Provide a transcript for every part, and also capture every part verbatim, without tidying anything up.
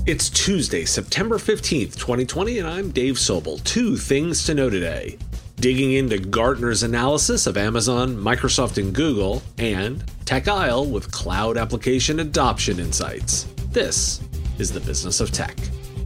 It's Tuesday, September fifteenth, twenty twenty, and I'm Dave Sobel. Two things to know today. Digging into Gartner's analysis of Amazon, Microsoft, and Google, and Tech Isle with cloud application adoption insights. This is the Business of Tech.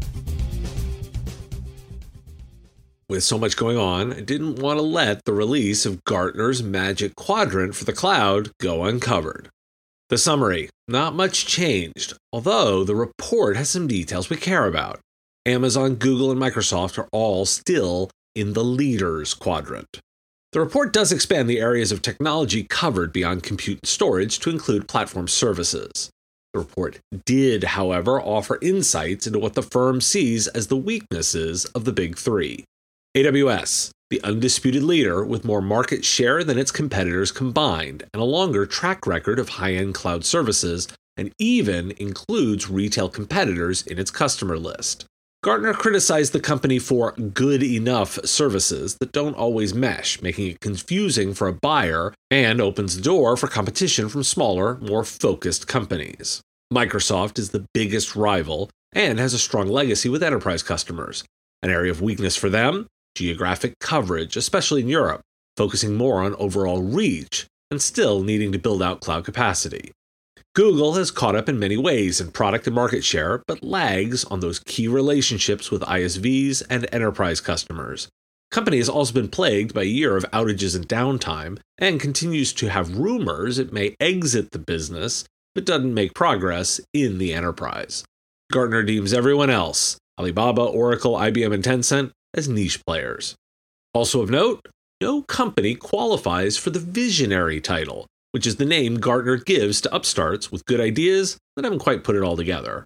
With so much going on, I didn't want to let the release of Gartner's Magic Quadrant for the cloud go uncovered. The summary: not much changed, although the report has some details we care about. Amazon, Google, and Microsoft are all still in the leaders quadrant. The report does expand the areas of technology covered beyond compute and storage to include platform services. The report did, however, offer insights into what the firm sees as the weaknesses of the big three. A W S, the undisputed leader with more market share than its competitors combined and a longer track record of high-end cloud services, and even includes retail competitors in its customer list. Gartner criticized the company for good enough services that don't always mesh, making it confusing for a buyer and opens the door for competition from smaller, more focused companies. Microsoft is the biggest rival and has a strong legacy with enterprise customers. An area of weakness for them: geographic coverage, especially in Europe, focusing more on overall reach and still needing to build out cloud capacity. Google has caught up in many ways in product and market share, but lags on those key relationships with I S Vs and enterprise customers. The company has also been plagued by a year of outages and downtime, and continues to have rumors it may exit the business, but doesn't make progress in the enterprise. Gartner deems everyone else, Alibaba, Oracle, I B M, and Tencent, as niche players. Also of note, no company qualifies for the visionary title, which is the name Gartner gives to upstarts with good ideas that haven't quite put it all together.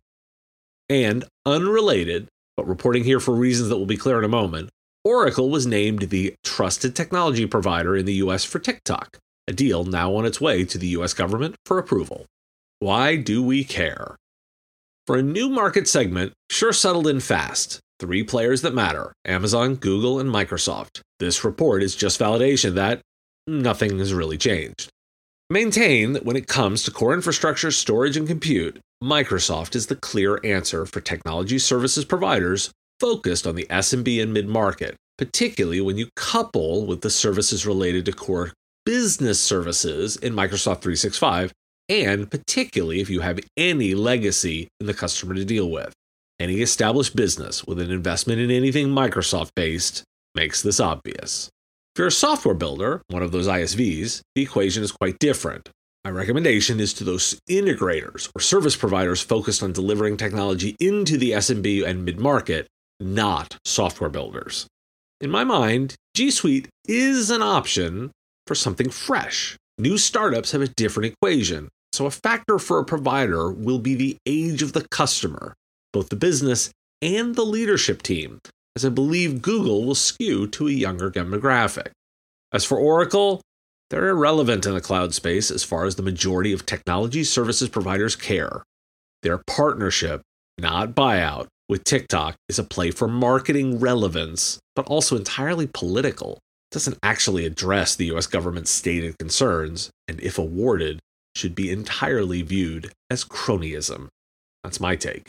And unrelated, but reporting here for reasons that will be clear in a moment, Oracle was named the trusted technology provider in the U S for TikTok, a deal now on its way to the U S government for approval. Why do we care? For a new market segment, sure settled in fast. Three players that matter: Amazon, Google, and Microsoft. This report is just validation that nothing has really changed. Maintain that when it comes to core infrastructure, storage, and compute, Microsoft is the clear answer for technology services providers focused on the S M B and mid-market, particularly when you couple with the services related to core business services in Microsoft three sixty-five, and particularly if you have any legacy in the customer to deal with. Any established business with an investment in anything Microsoft-based makes this obvious. If you're a software builder, one of those I S Vs, the equation is quite different. My recommendation is to those integrators or service providers focused on delivering technology into the S M B and mid-market, not software builders. In my mind, G Suite is an option for something fresh. New startups have a different equation, so a factor for a provider will be the age of the customer, both the business and the leadership team, as I believe Google will skew to a younger demographic. As for Oracle, they're irrelevant in the cloud space as far as the majority of technology services providers care. Their partnership, not buyout, with TikTok is a play for marketing relevance, but also entirely political. It doesn't actually address the U S government's stated concerns, and if awarded, should be entirely viewed as cronyism. That's my take.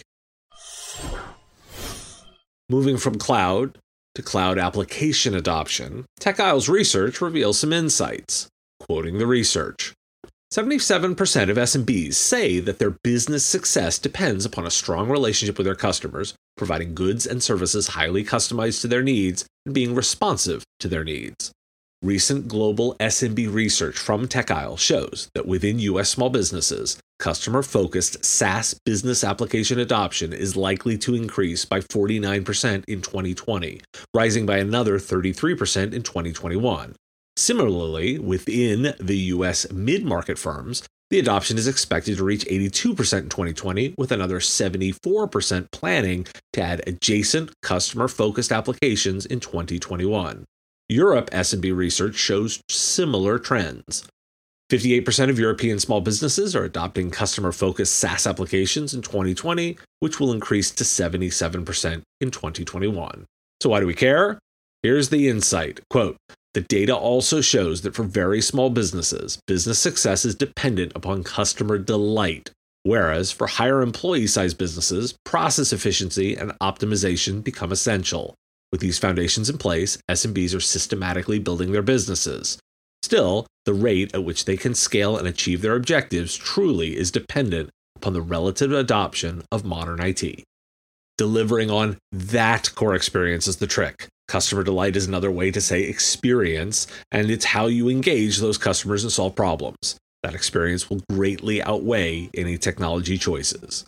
Moving from cloud to cloud application adoption, Tech Isle's research reveals some insights. Quoting the research, seventy-seven percent of S M Bs say that their business success depends upon a strong relationship with their customers, providing goods and services highly customized to their needs and being responsive to their needs. Recent global S M B research from Tech Isle shows that within U S small businesses, customer-focused SaaS business application adoption is likely to increase by forty-nine percent in twenty twenty, rising by another thirty-three percent in twenty twenty-one. Similarly, within the U S mid-market firms, the adoption is expected to reach eighty-two percent in twenty twenty, with another seventy-four percent planning to add adjacent customer-focused applications in twenty twenty-one. Europe S M B research shows similar trends. fifty-eight percent of European small businesses are adopting customer-focused SaaS applications in twenty twenty, which will increase to seventy-seven percent in twenty twenty-one. So why do we care? Here's the insight. Quote, "The data also shows that for very small businesses, business success is dependent upon customer delight. Whereas for higher employee-sized businesses, process efficiency and optimization become essential. With these foundations in place, S M Bs are systematically building their businesses. Still, the rate at which they can scale and achieve their objectives truly is dependent upon the relative adoption of modern I T. Delivering on that core experience is the trick. Customer delight is another way to say experience, and it's how you engage those customers and solve problems. That experience will greatly outweigh any technology choices.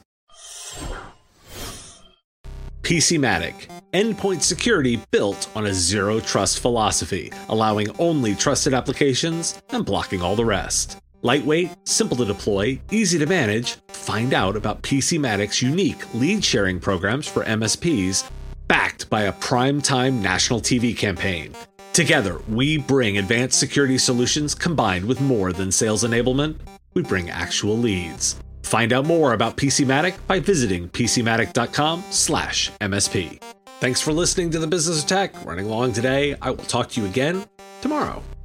PCmatic, endpoint security built on a zero-trust philosophy, allowing only trusted applications and blocking all the rest. Lightweight, simple to deploy, easy to manage. Find out about PCmatic's unique lead sharing programs for M S Ps, backed by a primetime national T V campaign. Together, we bring advanced security solutions combined with more than sales enablement. We bring actual leads. Find out more about PCmatic by visiting PCmatic.com slash MSP. Thanks for listening to The Business of Tech. Running long today. I will talk to you again tomorrow.